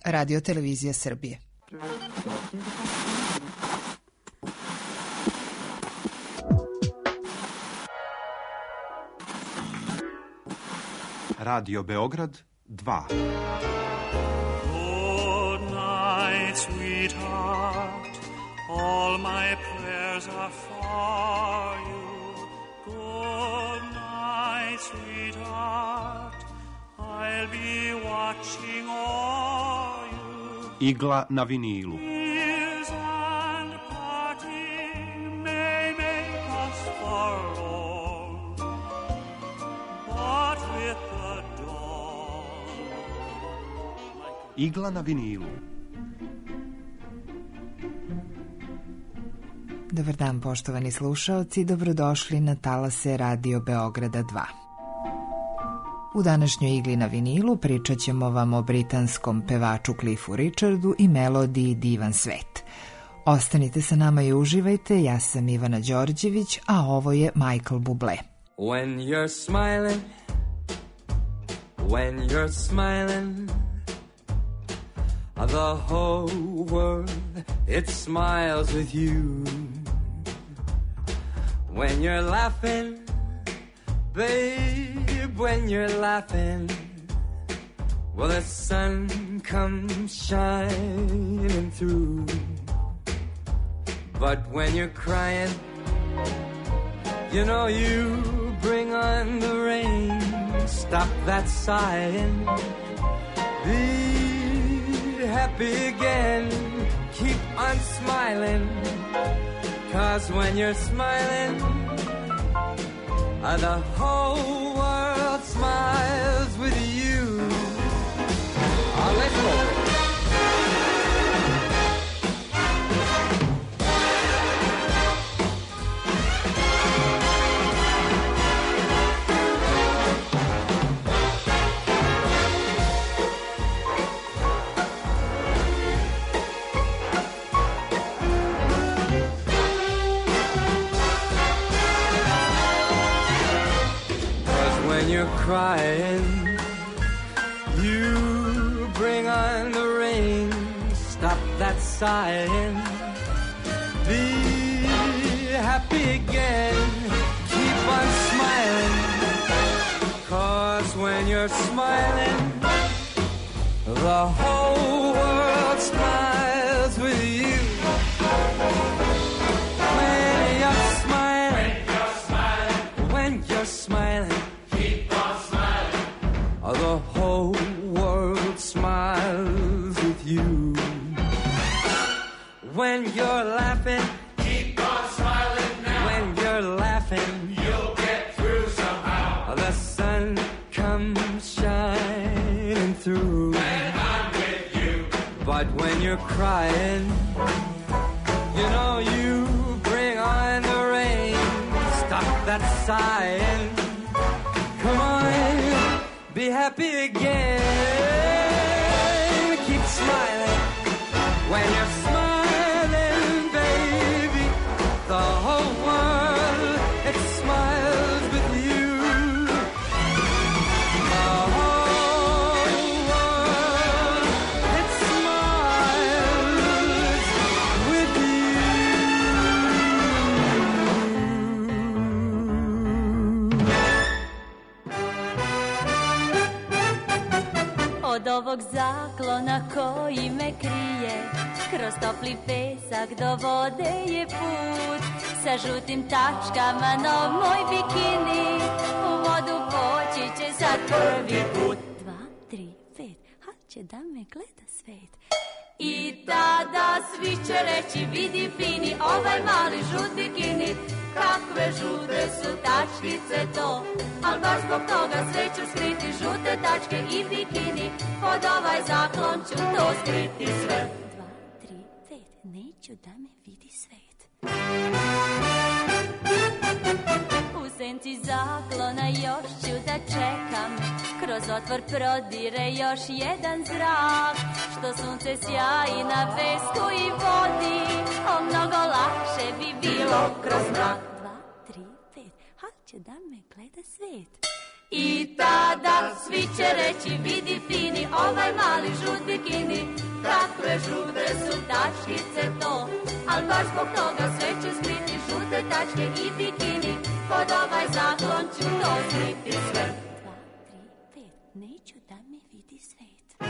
Radio Televizija Srbije. Radio Beograd 2. Good night, sweetheart. All my prayers are for you. Good night, sweetheart. I'll be watching all you. Igla na vinilu. Tears and parting may make us forlorn, but with the dawn. Igla na vinilu. Dobar dan, poštovani slušaoci, dobrodošli na talase Radio Beograda 2. U današnjoj igli na vinilu pričat ćemo vam o britanskom pevaču Cliffu Richardu i melodiji Divan svet. Ostanite sa nama i uživajte, ja sam Ivana Đorđević, a ovo je Michael Bublé. When you're smiling, when you're smiling, the whole world, it smiles with you. When you're laughing, babe, when you're laughing, well, the sun comes shining through. But when you're crying, you know you bring on the rain. Stop that sighing, be happy again, keep on smiling, 'cause when you're smiling, the whole world smiles with you. Let's go. When you're crying, you bring on the rain. Stop that sighing, be happy again, keep on smiling, 'cause when you're smiling, the whole world smiles with you. When you're smiling, when you're smiling, the whole world smiles with you. When you're laughing, keep on smiling now. When you're laughing, you'll get through somehow. The sun comes shining through. And I'm with you. But when you're crying, you know you bring on the rain. Stop that sighing. Come on, be happy again. Keep smiling. When you're smiling, baby, the whole world, it smiles with you. The whole world, it smiles with you. Od ovog zaklona koji me krije, kroz topli pesak do vode je put. Sa žutim tačkama nov moj bikini, u vodu poći će sad prvi put. 2, 3, 5, ha će da me gleda svet. I tada svi će reći, vidi fini, ovaj mali žut bikini. Kakve žute su tačkice to, al baš zbog toga sve ću skriti, žute tačke i bikini, pod ovaj zaklon ću to skriti sve. 2, 3, 5, neću da me vidi svet. U senci zaklona još ću da čekam, kroz otvor prodire još jedan zrak, što sunce sjaji na pesku i vodi, mnogo lakše bi bilo kroz mrak. 2, 3, 5, ha će da me gleda svet. I tada svi će reći, vidi fini, ovaj mali žut bikini. žute su tačkice to, al baš zbog toga sve ću skriti, žute tačke i bikini, pod ovaj zaklon ću to skriti sve. 2, 3, 5, neću da me vidi svet.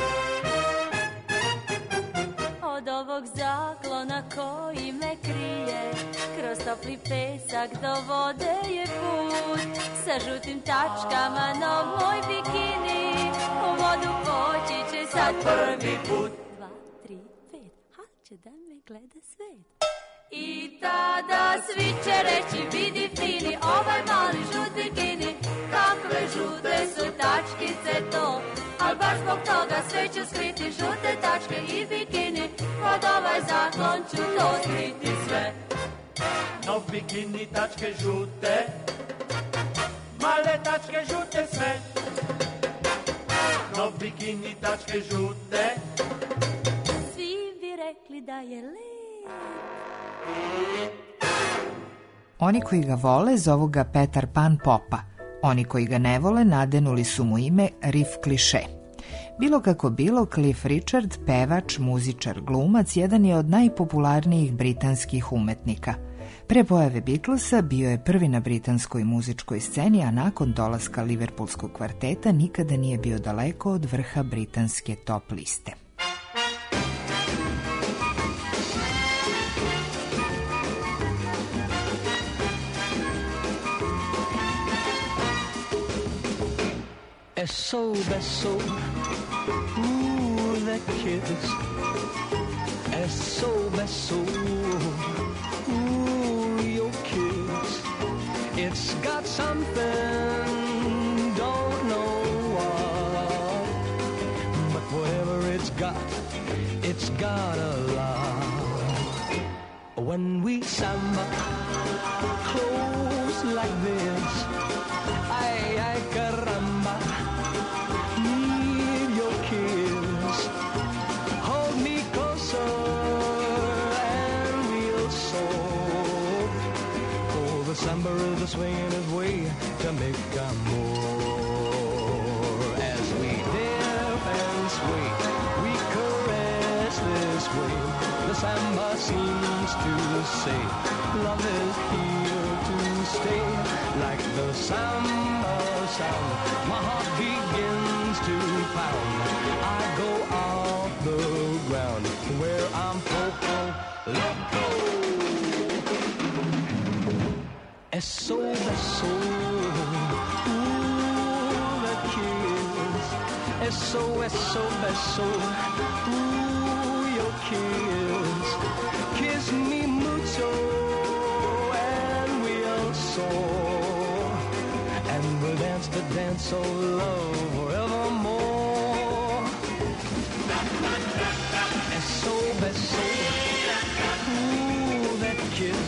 Od ovog zaklona koji me krije, kroz topli pesak do vode je put, sa žutim tačkama na moj bikini, u vodu poći će sad prvi put. 2, 3, 5, ha će da me gleda svet. I tada svi će reći, vidi fini, ovaj mali žut bikini, kakve žute su tačkice to, al baš zbog toga sve ću skriti, žute tačke i bikini, pod ovaj zaklon ću to skriti sve. No bikini tačke žute, male tačke žute sve. No bikini tačke žute, svi bi rekli da je lep. Oni koji ga vole zovu ga Petar Pan Popa. Oni koji ga ne vole nadenuli su mu ime Rif Kliše. Bilo kako bilo, Cliff Richard, pevač, muzičar, glumac, jedan je od najpopularnijih britanskih umetnika. Pre pojave Beatlesa bio je prvi na britanskoj muzičkoj sceni, a nakon dolaska Liverpoolskog kvarteta nikada nije bio daleko od vrha britanske top liste. So beso, ooh, that kiss. So beso, ooh, your kiss. It's got something, don't know what, but whatever it's got a lot. When we samba close like this, ay caramba. Samba is swinging his way to make more. As we dip and sway, we caress this way. The samba seems to say, love is here to stay. Like the samba sound, my heart begins to pound. I go off the ground where I'm poco loco. So beso, ooh, that kiss. So beso, ooh, your kiss. Kiss me mucho, and we'll soar, and we'll dance the dance of love forevermore. So beso, ooh, that kiss.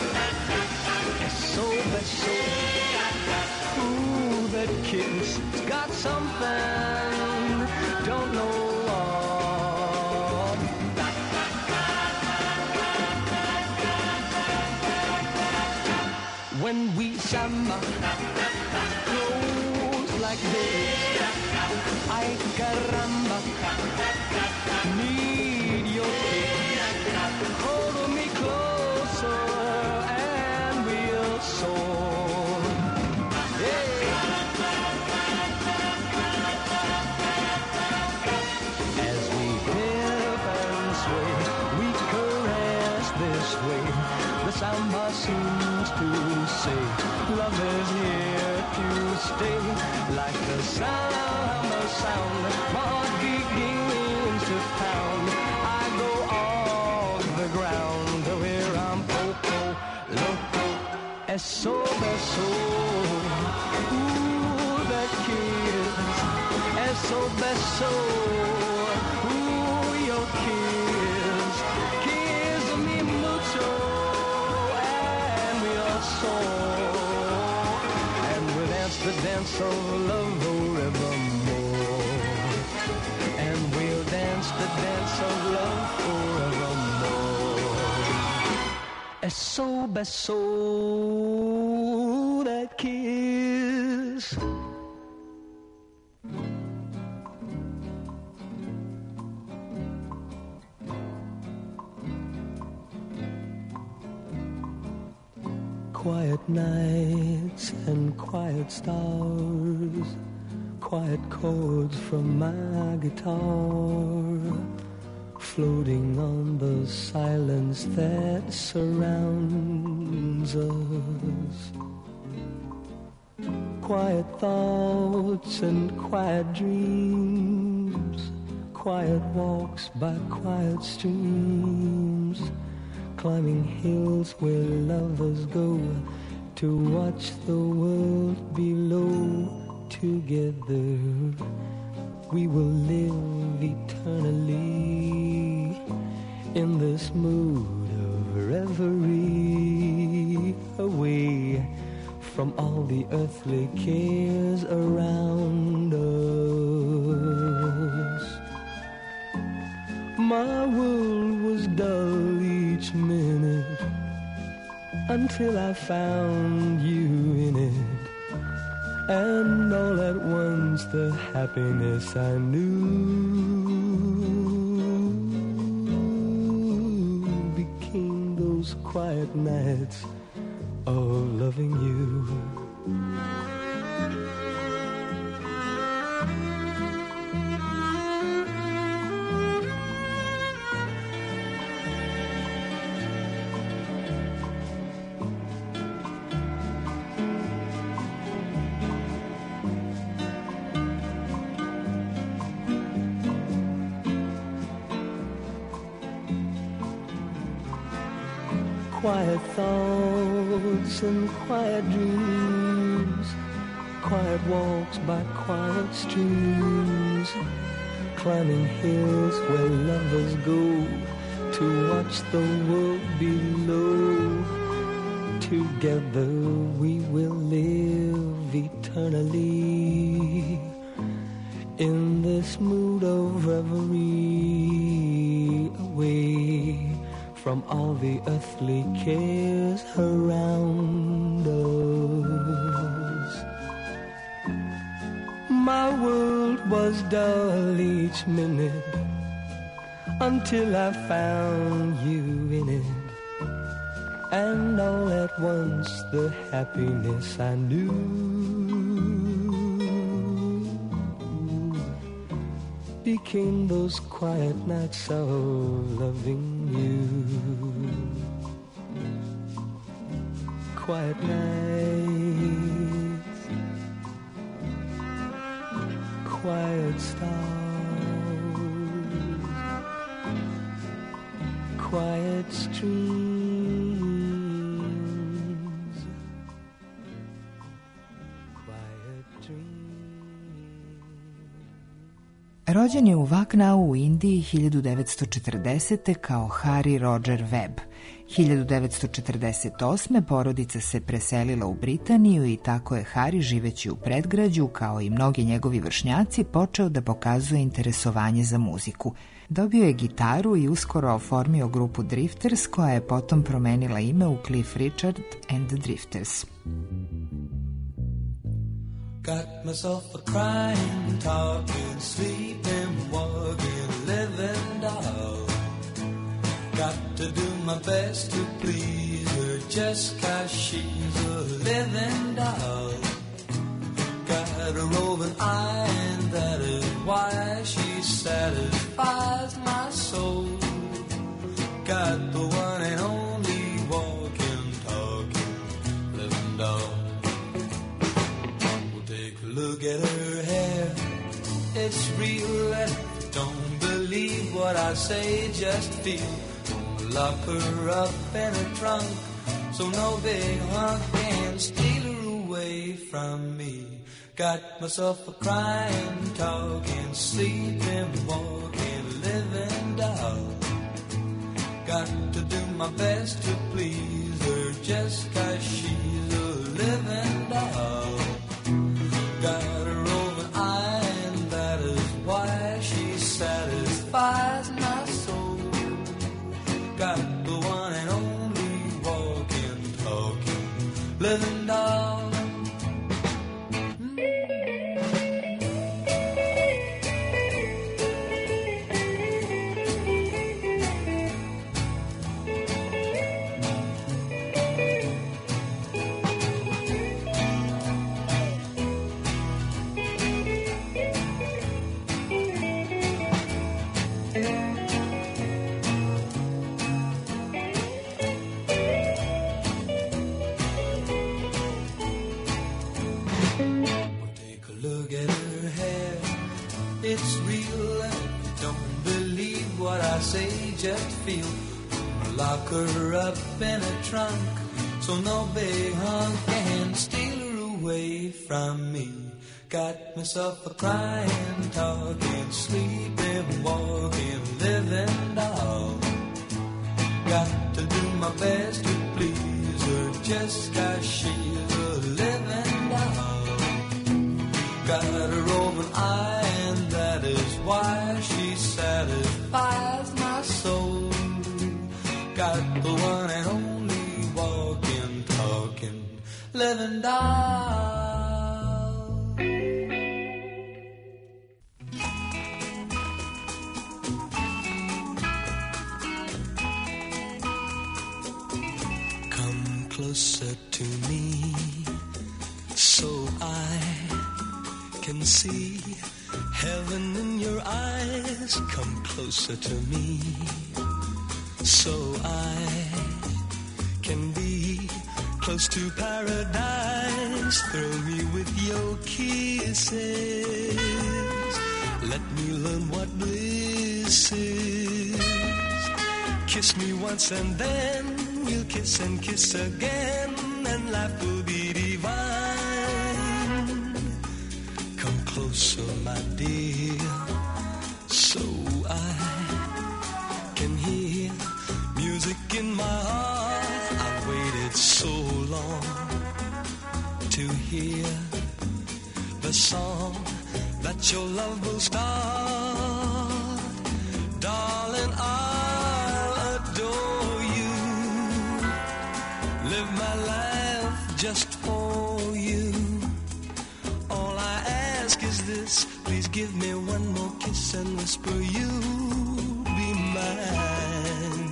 So beso, ooh, that kiss. It's got something, don't know what. When we samba goes like this, ay caramba, need your kiss. Hold me closer. Samba seems to say, love is here to stay. Like the samba sound, my heart begins to pound. I go off the ground where I'm poco loco. So beso, ooh, that kiss. So beso, ooh, your kiss. Kiss me mucho. And we'll dance the dance of love forevermore. And we'll dance the dance of love forevermore. So beso, that kiss. quiet nights and quiet stars, quiet chords from my guitar, floating on the silence that surrounds us. Quiet thoughts and quiet dreams, quiet walks by quiet streams, climbing hills where lovers go to watch the world below. Together we will live eternally in this mood of reverie, away from all the earthly cares around us. My world was dull each minute until I found you in it, and all at once the happiness I knew became those quiet nights of loving you. Quiet thoughts and quiet dreams, quiet walks by quiet streams, climbing hills where lovers go to watch the world below. Together we will live eternally in this mood of reverie, away from all the earthly cares around us. My world was dull each minute until I found you in it, and all at once the happiness I knew became those quiet nights of loving you. Quiet nights, quiet stars, quiet streams, quiet dreams. Rođen je u Lucknow u Indiji 1940. kao Harry Roger Webb. 1948. porodica se preselila u Britaniju i tako je Harry, živeći u predgrađu, kao i mnogi njegovi vršnjaci, počeo da pokazuje interesovanje za muziku. Dobio je gitaru i uskoro oformio grupu Drifters, koja je potom promenila ime u Cliff Richard and the Drifters. Got myself a crying, talking, sleeping, walking, living doll. Got to do my best to please her just 'cause she's a living doll. Got a roving eye and that is why she satisfies my soul. Got the one and only walking, talking, living doll. Look at her hair, it's real, and don't believe what I say, just feel. Don't lock her up in a trunk, so no big hunk can steal her away from me. Got myself a crying, talking, sleeping, walking, living doll. Got to do my best to please her just 'cause she's a living doll. Got a roving eye and that is why she satisfies my soul. Got the one and only walking, talking, living doll. It's real, and if you don't believe what I say, just feel. Lock her up in a trunk, so no big hunk can steal her away from me. Got myself a crying, talking, sleeping, walking, living doll. Got to do my best to please her, just 'cause she's a living doll. Got her open eye, and that is why she satisfies my soul. Got the one and only walking, talking, living doll. Come closer to me, so I can see heaven in your eyes. Come closer to me, so I can be close to paradise. Thrill me with your kisses. Let me learn what bliss is. Kiss me once and then we'll kiss and kiss again, and life will be divine. Come closer, my dear, so I can hear music in my heart. I've waited so long to hear the song that your love will start. Darling, I'll adore you, live my life just for you. All I ask is this, please give me one more kiss and whisper you'll be mine.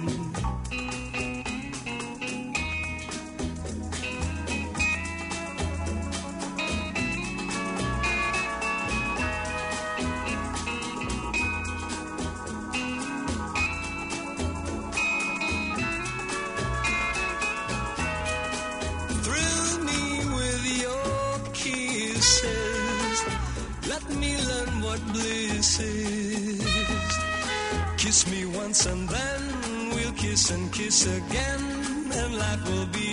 Thrill me with your kisses. Let me learn what bliss is. Kiss me once and then we'll kiss and kiss again, and life will be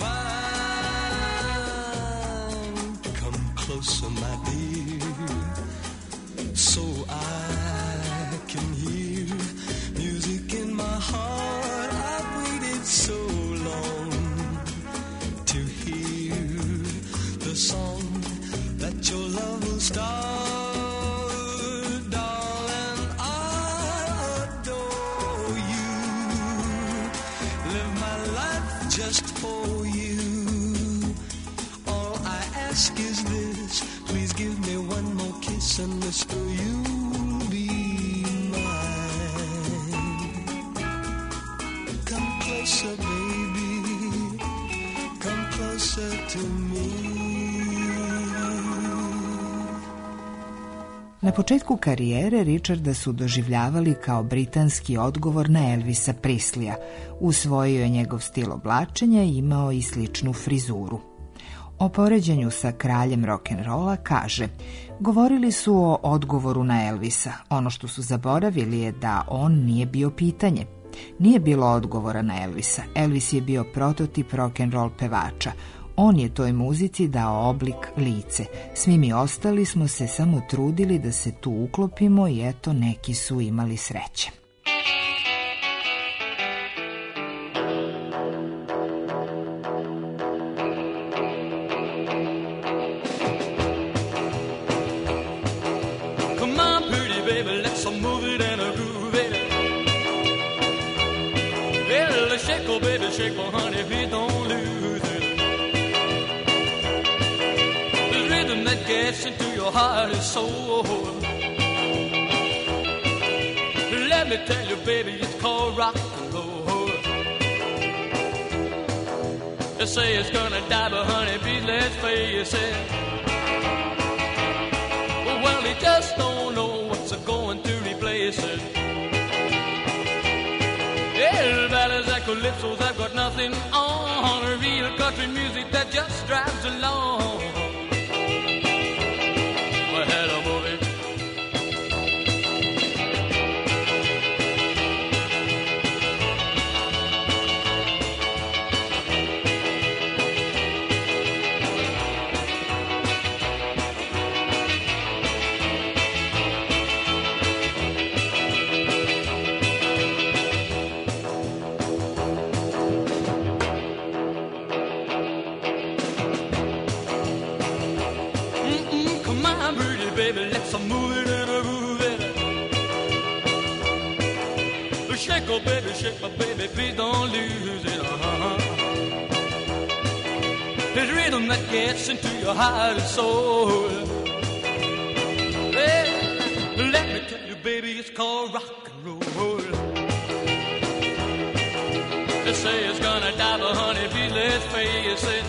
divine. Come closer, my dear, so I can hear music in my heart. I've waited so long to hear the song that your love will start. Darling, I adore you, live my life just for you. All I ask is this, please give me one more kiss and whisper you'll be mine. Come closer, baby, come closer to me. Na početku karijere Richarda su doživljavali kao britanski odgovor na Elvisa Presleya. Usvojio je njegov stil oblačenja i imao i sličnu frizuru. O poređenju sa kraljem rock'n'rolla kaže: govorili su o odgovoru na Elvisa. Ono što su zaboravili je da on nije bio pitanje. Nije bilo odgovora na Elvisa. Elvis je bio prototip rock'n'roll pevača. On je toj muzici dao oblik, lice. Svi mi ostali smo se samo trudili da se tu uklopimo i eto, neki su imali sreće. Come on, pretty baby, let's move it and groove it. Well, shake, oh baby, shake, oh honey, please don't lose it. The rhythm that gets into your heart and soul. Let me tell you, baby, it's called rock and roll. They say it's gonna die, but honey, please let's face it. Well, they just don't know what's going to replace it. Well, ballads and calypsos have got nothing on. Real country music that just drives along. Well, hello, movie. Baby, let's move it and groove it. Shake, oh baby, shake, my baby, please don't lose it. It's rhythm that gets into your heart and soul. Well, let me tell you, baby, it's called rock and roll. They say it's gonna die, but honey, please let's face it.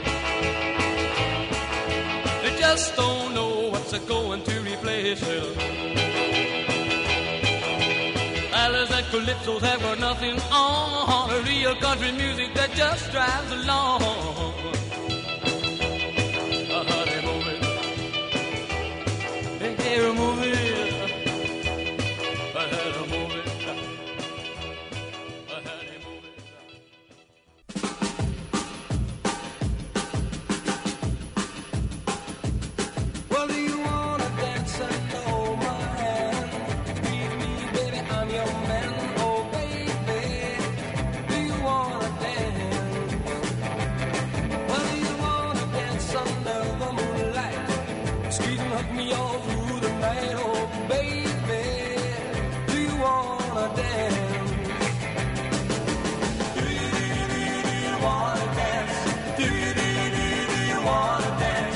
They just don't know what's going to replace it. Ballads and calypsos have got nothing on. A real country music that just drives along. Honey, move it. Hey, move it. Move it. Honey, move it. Well, do you wanna dance and hold my hand? Leave me, baby, I'm your man. Oh, baby, do you wanna dance? Well, do you wanna dance under the moonlight? Squeeze and hug me all through the night. Oh, baby, do you wanna dance? Do you wanna dance? Do you wanna dance?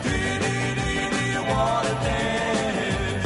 Wanna dance.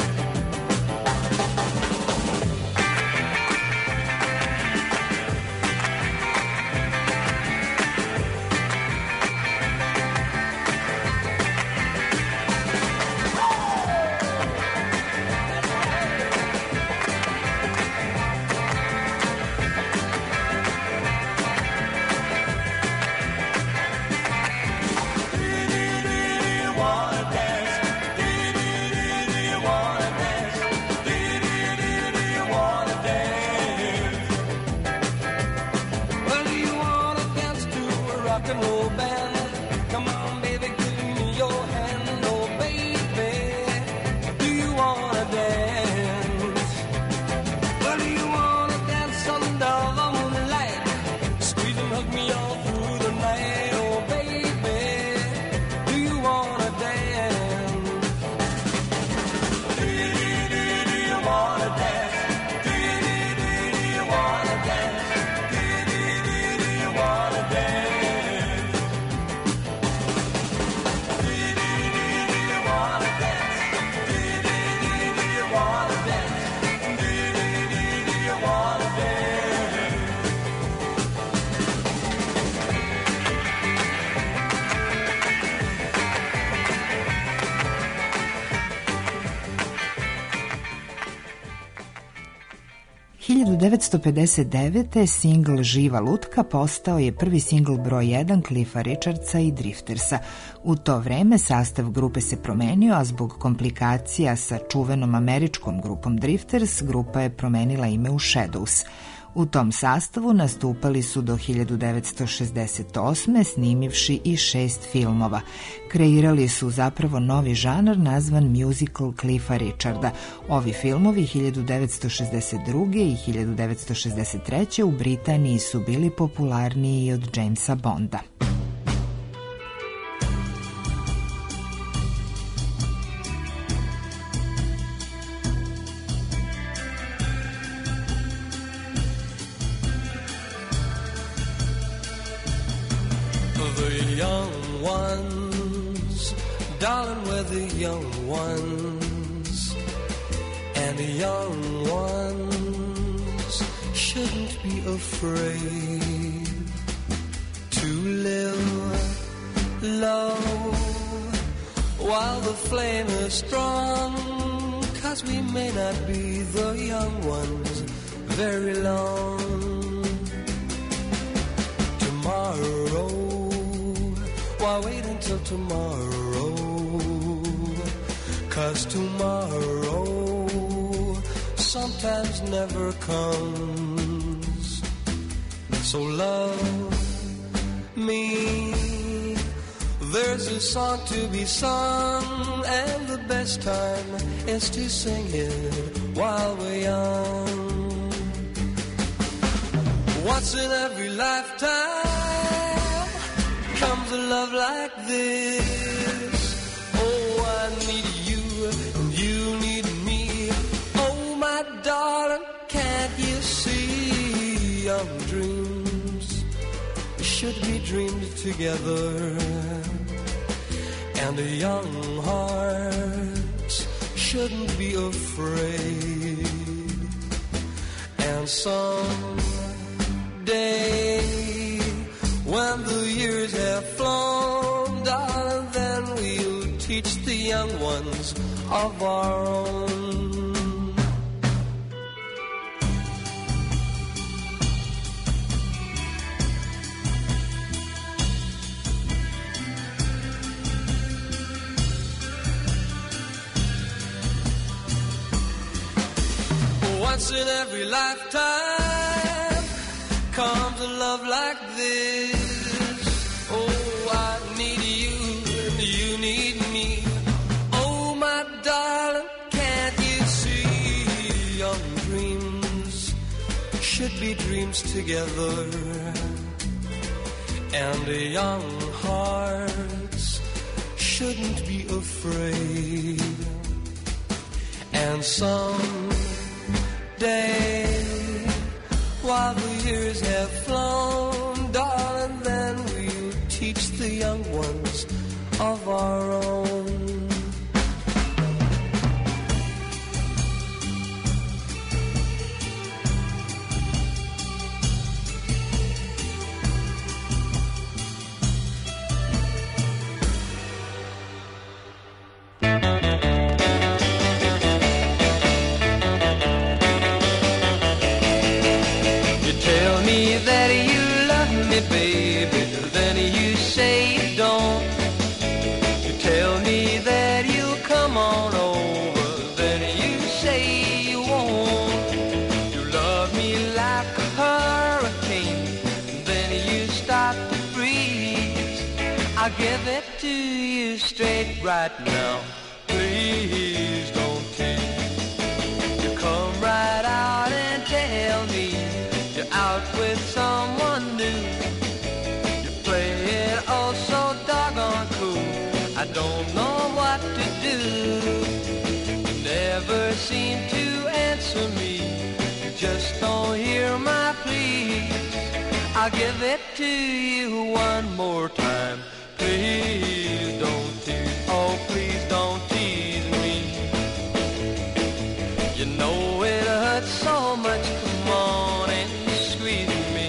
Rock and roll band, come on, baby, give me your hand. Oh, baby, do you wanna dance? Well, do you wanna dance under the moonlight? Squeeze and hug me all through the night. Oh, baby, do you wanna dance? Do you wanna dance? Do you wanna dance? Do you wanna dance? U 1959. singl Živa lutka postao je prvi singl broj 1 Cliffa Richardsa i Driftersa. U to vreme sastav grupe se promenio, a zbog komplikacija sa čuvenom američkom grupom Drifters, grupa je promenila ime u Shadows. U tom sastavu nastupali su do 1968. snimivši i 6 filmova. Kreirali su zapravo novi žanar nazvan musical Cliffa Richarda. Ovi filmovi 1962. i 1963. u Britaniji su bili popularniji od Jamesa Bonda. The young ones, darling, we're the young ones, and the young ones shouldn't be afraid to live low while the flame is strong, 'cause we may not be the young ones very long. Why wait until tomorrow? 'Cause tomorrow sometimes never comes. So love me. There's a song to be sung, and the best time is to sing it while we're young. Once in every lifetime comes a love like this. Oh, I need you and you need me. Oh, my darling, can't you see? Young dreams should be dreamed together, and a young heart shouldn't be afraid. And someday, when the years have flown, darling, then we'll teach the young ones of our own. Once in every lifetime comes a love like this. Oh, I need you and you need me. Oh, my darling, can't you see? Young dreams should be dreams together, and young hearts shouldn't be afraid. And someday, while the years have flown, darling, then we'll teach the young ones of our own. Baby, then you say you don't. You tell me that you'll come on over, then you say you won't. You love me like a hurricane, then you start to freeze. I'll give it to you straight right now. Please don't tease. You come right out and tell me you're out with someone new. Oh, so doggone cool, I don't know what to do. You never seem to answer me, you just don't hear my pleas. I'll give it to you one more time. Please don't tease, oh please don't tease me. You know it hurts so much, come on and squeeze me.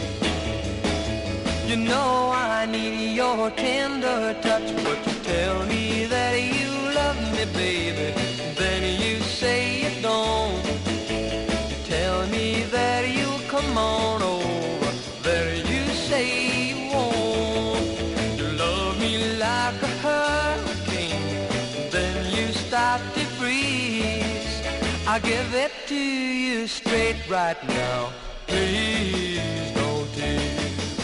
You know I need your tender touch, but you tell me that you love me, baby, then you say you don't. You tell me that you'll come on over, then you say you won't. You love me like a hurricane, then you start to freeze. I'll give it to you straight right now. Please don't tease.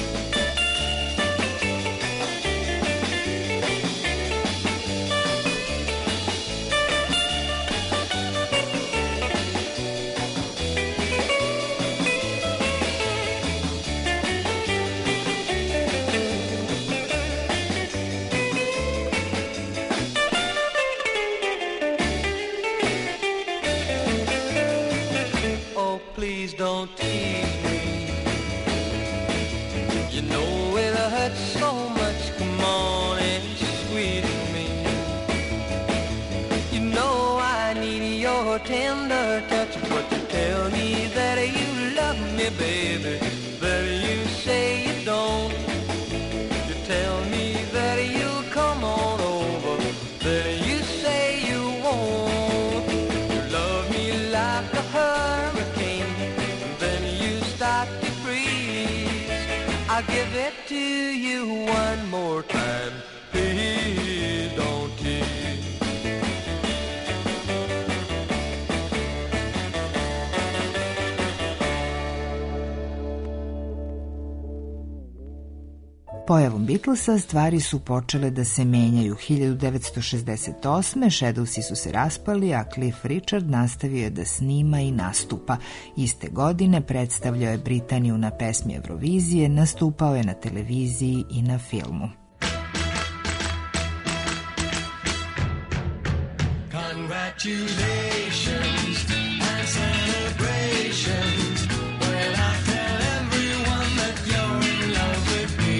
Please don't tease me. You know it hurts so much, come on and squeeze me. You know I need your tender touch, but you tell me that you love me, baby, but you say you don't. You tell me that you'll come on over, but you say you won't. You love me like a hurricane, I'll give it to you one more time. Pojavom Beatlesa stvari su počele da se menjaju. 1968. Shadowsi su se raspali, a Cliff Richard nastavio je da snima i nastupa. Iste godine predstavljao je Britaniju na pesmi Eurovizije, nastupao je na televiziji i na filmu. Congratulations and celebrations when I tell everyone that you're in love with me.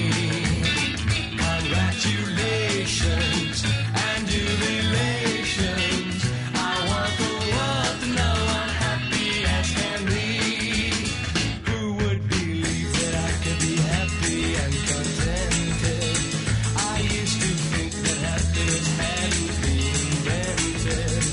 Congratulations and jubilations. I want the world to know I'm happy as can be. Who would believe that I could be happy and contented? I used to think that happiness hadn't been invented.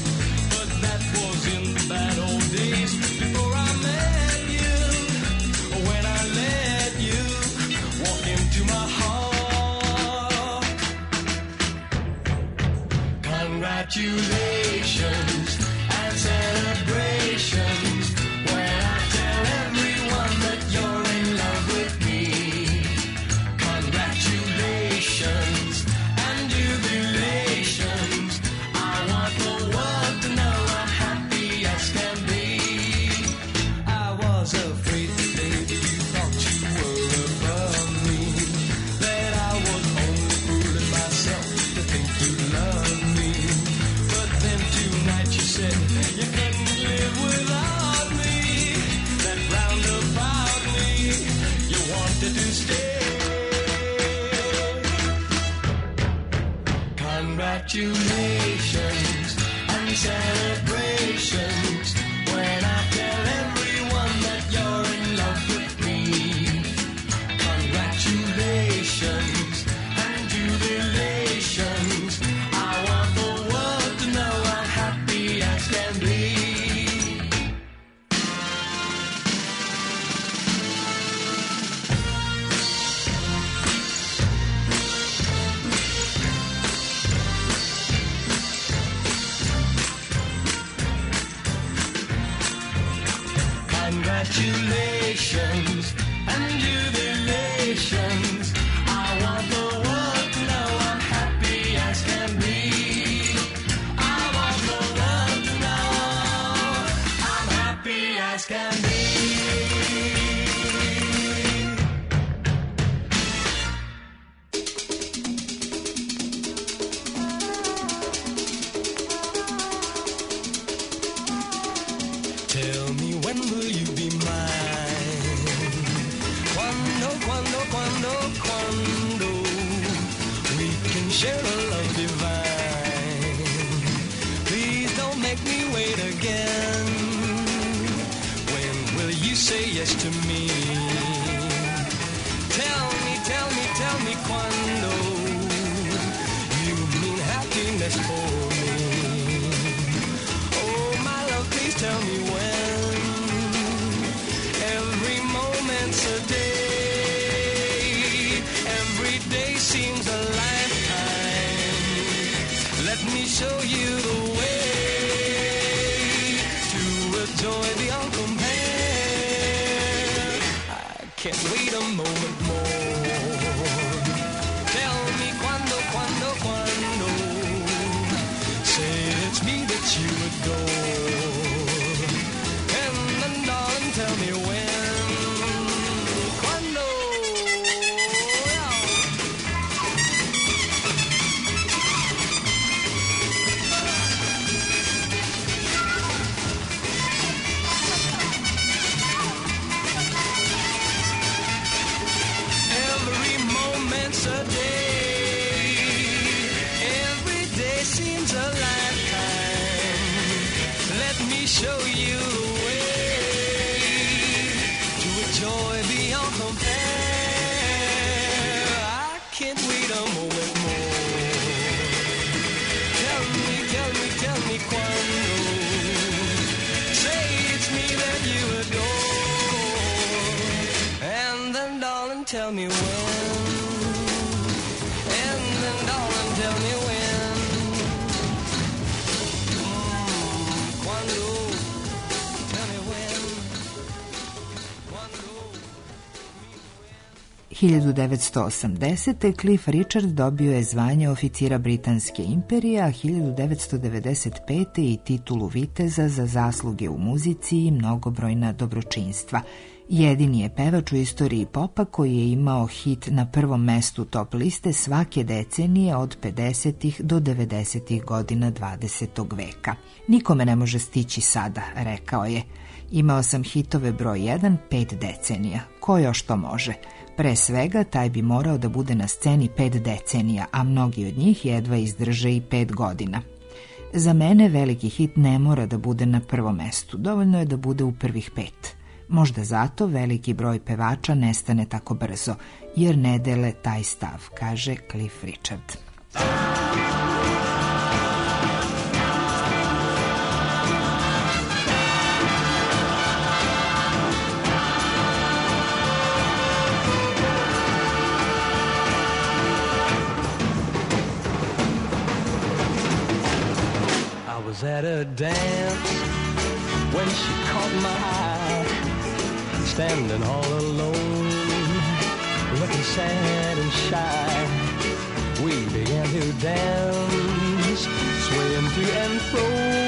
Congratulations and celebrations when I tell everyone that you're in love with me. Congratulations and jubilations. I want the world to know I'm happy as can be. I was afraid that maybe you thought you were above me, that I was only fooling myself to think you loved me. Tonight you said you couldn't live without me. That round about me, you wanted to stay. Congratulations and celebrations when I tell everyone that you're in love with me. Congratulations and jubilations. I want the world to know I'm happy as can be. Congratulations and jubilations. I want the world to know I'm happy as can be. I want the world to know I'm happy as can be. Tell me, when will you be mine? Quando, quando, quando, quando we can share a love divine. Please don't make me wait again. When will you say yes to me? Tell me, tell me, tell me quando you mean happiness for me. Oh, my love, please tell me when. Every moment's a day. Every day seems a lifetime. Let me show you the way to a joy beyond compare. I can't wait a moment more. Tell me quando, quando, quando. Say it's me that you adore. And then darling, tell me when. Quando. Every moment's a day. Every day seems a lifetime. Let me show you the way to a joy beyond compare. I can't wait a moment more. Tell me, tell me, tell me quando. Say it's me that you adore. And then darling, tell me when. And then darling, tell me when. Quando. Tell me when. Quando. 1980. Cliff Richard dobio je zvanje oficira Britanske imperije, a 1995. i titulu viteza za zasluge u muzici i mnogobrojna dobročinstva. Jedini je pevač u istoriji popa koji je imao hit na prvom mestu top liste svake decenije od 50. do 90. godina 20. veka. Nikome ne može stići sada, rekao je. Imao sam hitove broj 1 5 decenija. Ko još to može? Pre svega, taj bi morao da bude na sceni 5 decenija, a mnogi od njih jedva izdrže i 5 godina. Za mene veliki hit ne mora da bude na prvom mestu, dovoljno je da bude u prvih 5. Možda zato veliki broj pevača nestane tako brzo, jer ne dele taj stav, kaže Cliff Richard. I was at a dance when she caught my eye, standing all alone, looking sad and shy. We began to dance, swaying to and fro,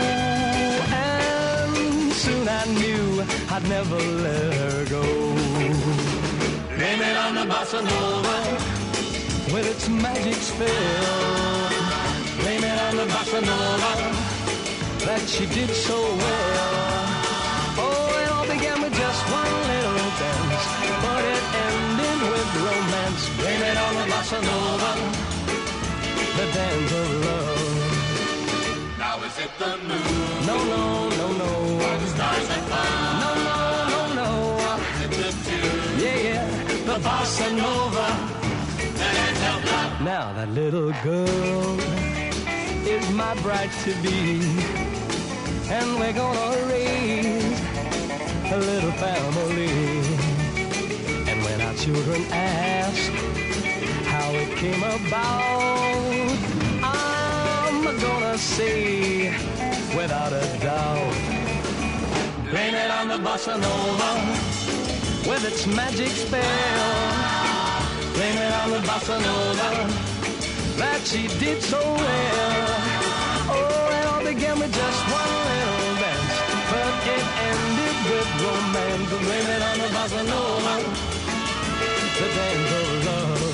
and soon I knew I'd never let her go. Blame it on the bossa nova, With its magic spell, blame it on the bossa nova, that she did so well. Oh, it all began with just one little dance, but it ended with romance. blame it on the bossa nova. The dance of love. Now is it the moon? No, no, no, no. The stars that fall. No, no, no, no. Is it the tune? Yeah, yeah. The bossa nova. That ain't held up. Now that little girl is my bride to be, and we're gonna raise a little family. And when our children ask how it came about, I'm gonna say without a doubt, Blame it on the bossa nova. with its magic spell, Blame it on the bossa nova. that she did so well. Oh, it all began with just one little dance, but it ended with romance. Blame it on the bossa nova. The dance of love.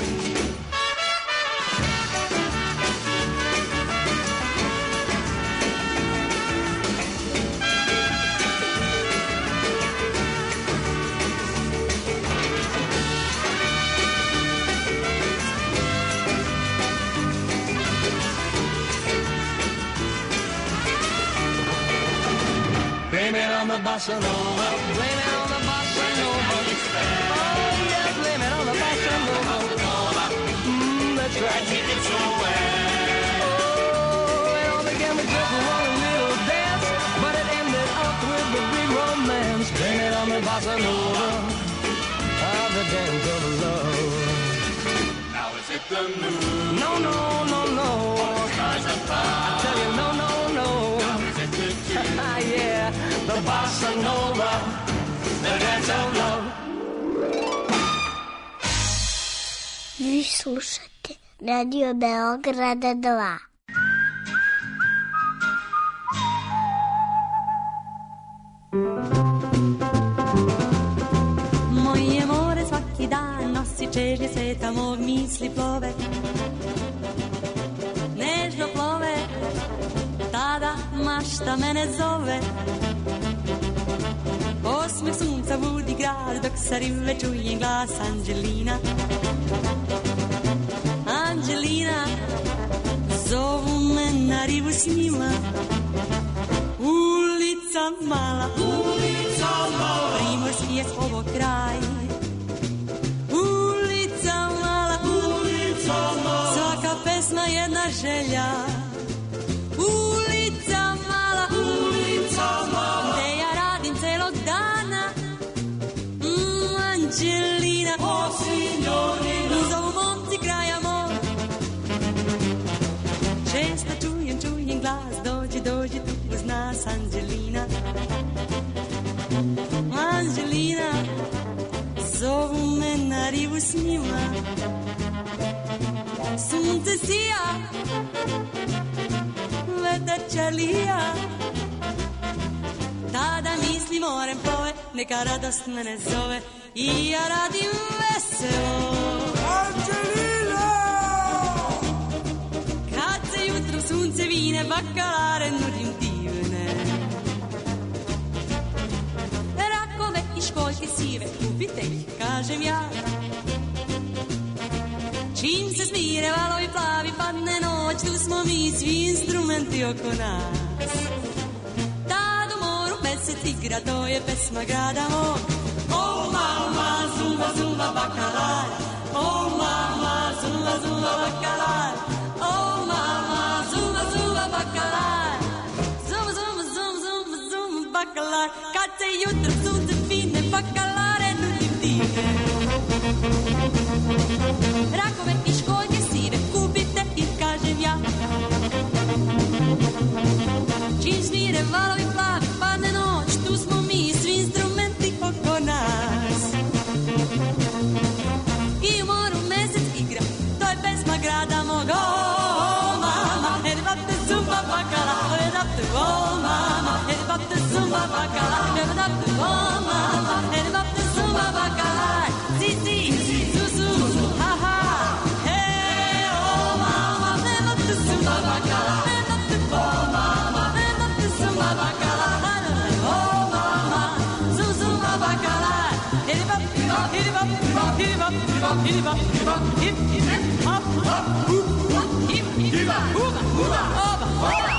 Blame it on the bossa nova. Blame it on the bossa nova. Oh yeah, blame it on the bossa nova. That's right. She did so well. Oh, it all began with just one little dance, but it ended up with the big romance. Blame it on the bossa nova. Ah, the dance of love. Now is it the moon? No, no, no, no. Stars that fall. I tell you, no, no, no. Is it the tune? Yeah, the bossa nova, the dance of love. Vi slušate Radio Beograda 2. Moje more svaki dan nosi čežnje sveta mog, misli plove, nežno plove, tada mašta mene zove. Osmeh sunca budi grad, dok sa rive čujem glas Anđelina. Anđelina, zovu me na rivu s njima. Ulica mala, primorski je ovo kraj. Ulica mala, svaka pesma jedna želja. Ulica mala, gde ja radim celog dana. Anđelina, zovu momci kraja mog. Često čujem glas, dođi tu uz nas Anđelina. Anđelina, zovu me na rivu s njima. Sunce sija, vetar čalija, tada misli morem pove, neka radost mene zove i ja radim veselo. Anđelina! Kad se jutro sunce vine, bakalare nudim divne. Rakove i školjke sive, kupite ih, kažem ja. Čim se smire valovi plavi, padne noć, tu smo mi svi instrumenti oko nas. Tad u moru mesec igra, to je pesma grada mog. Oh mama, zumba, zumba, bakalar. Oh mama, zumba, zumba, bakalar. Oh mama, zumba, zumba, bakalar. Zumba, zumba, zumba, zumba, zumba, bakalar. Kad se jutro sunce fine, bakalare nudim divne. Rakove i školjke sive, kupite ih, kažem ja. Čim smire valovi plavi, padne noć, tu smo mi, svi instrumenti oko nas. I u moru mesec igra, to je pesma grada mog. Oh mama, herbate zumba bakala, herbate oh mama, herbate zumba bakala, herbate oh mama, herbate zumba bakala. Si, si, su, su, ha, ha. Hey, oh mama, herbate zumba bakala, herbate oh mama, herbate zumba bakala. Oh mama, zumba bakala. Herbate, herbate, herbate, herbate, hip, hip, hop, hop, hoop, hip, hip, hoop, hoop,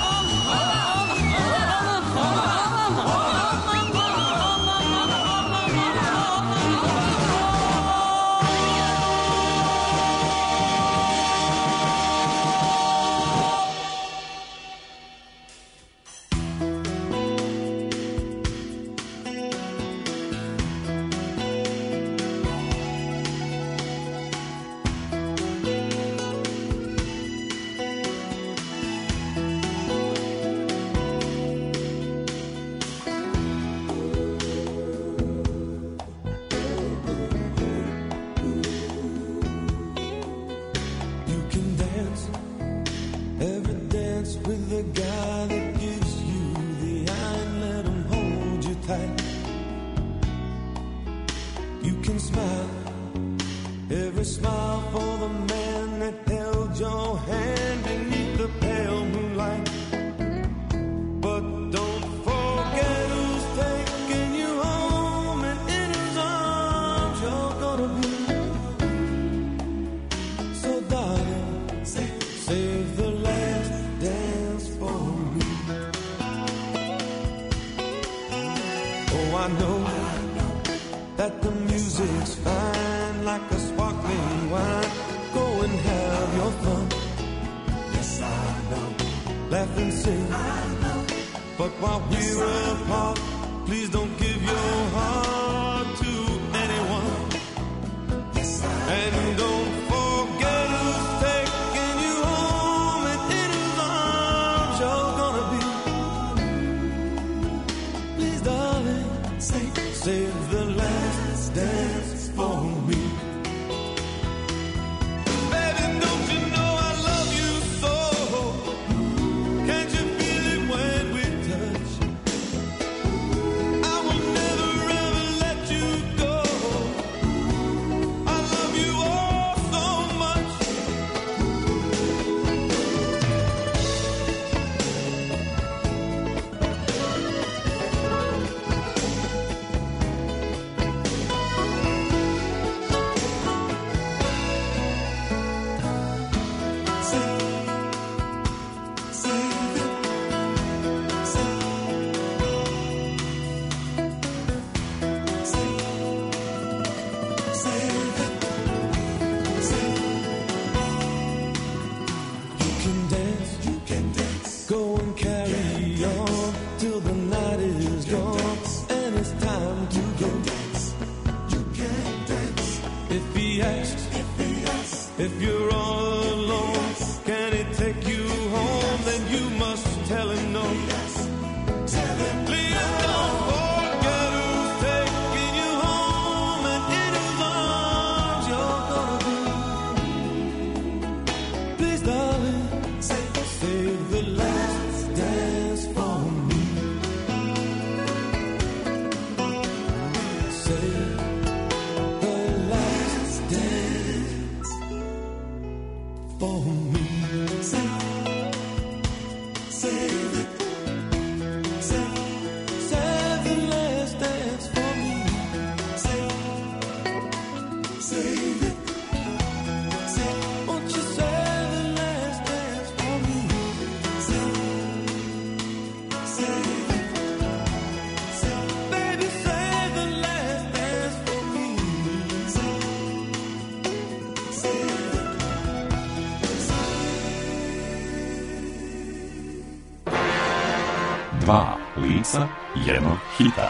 Dva lica jednog hita.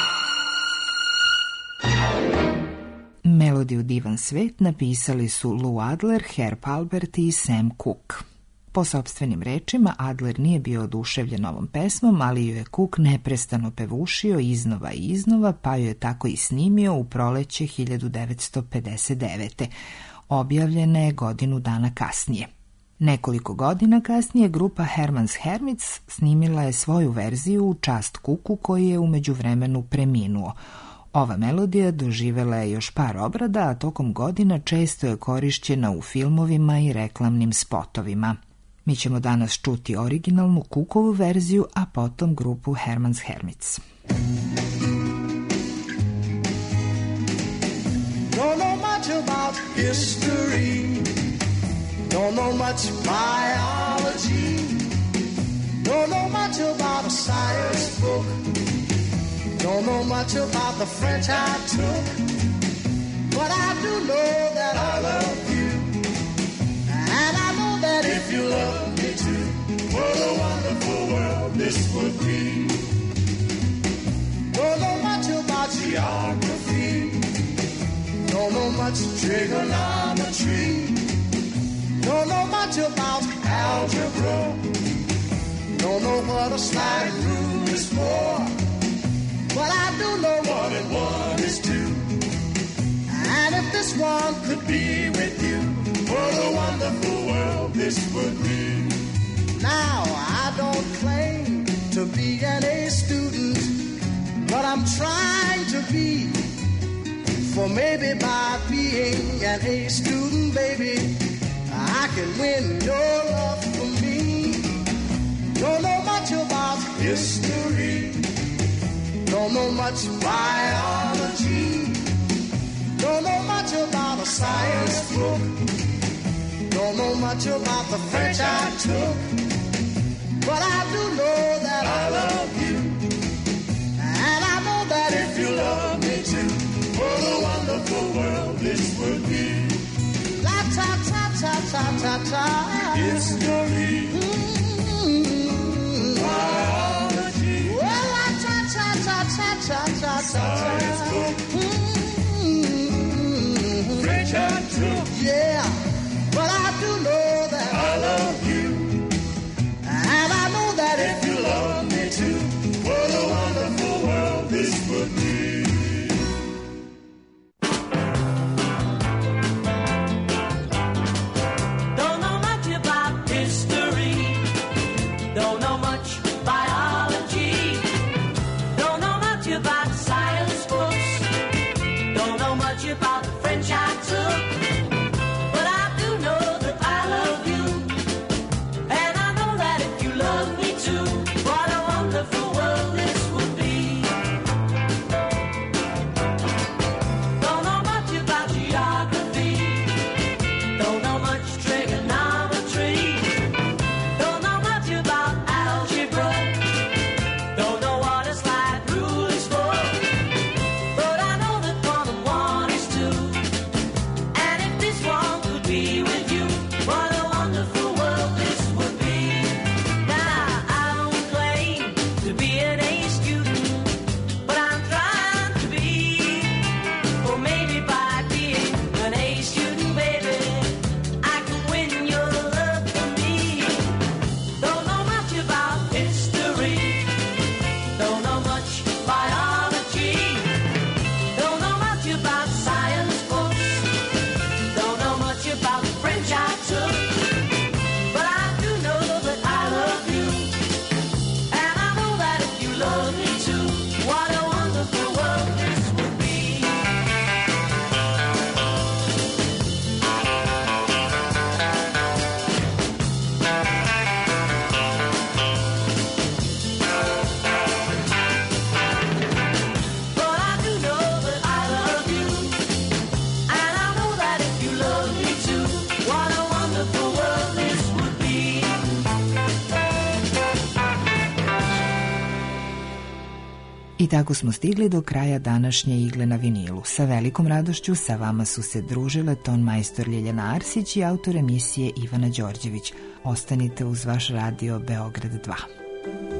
Melodiju Divan svet napisali su Lou Adler, Herb Alpert i Sam Cooke. Po sopstvenim rečima, Adler nije bio oduševljen ovom pesmom, ali ju je Cooke neprestano pevušio iznova i iznova, pa ju je tako i snimio u proleće 1959. Objavljena je godinu dana kasnije. Nekoliko godina kasnije grupa Herman's Hermits snimila je svoju verziju u čast Cooku koji je u međuvremenu preminuo. Ova melodija doživjela je još par obrada, a tokom godina često je korišćena u filmovima i reklamnim spotovima. Mi ćemo danas čuti originalnu Cookovu verziju, a potom grupu Herman's Hermits. Don't know much about history, don't know much biology, don't know much about a science book, don't know much about the French I took, but I do know that I love you, and I know that if you love me too, what a wonderful world this would be. Don't know much about geography, don't know much trigonometry, don't know much about algebra, don't know what a slide rule is for, but I do know 1 and 1 is 2. And if this one could be with you, what a wonderful world this would be. Now, I don't claim to be an A student, but I'm trying to be. For maybe by being an A student, baby, I can win your love for me. Don't know much about history, don't know much biology, don't know much about a science book, don't know much about the French I took, but I do know that I love you, and I know that if you love me too, what a wonderful world this would be. La ta ta ta ta ta ta. History. Biology. Well, la ta ta ta ta ta ta ta. Science book. French I took. Yeah, but I do know that I love you, and I know that if you love me too, what a wonderful world this would be. I tako smo stigli do kraja današnje Igle na vinilu. Sa velikom radošću sa vama su se družile tonmajstor Ljeljana Arsić i autor emisije Ivana Đorđević. Ostanite uz vaš radio Beograd 2.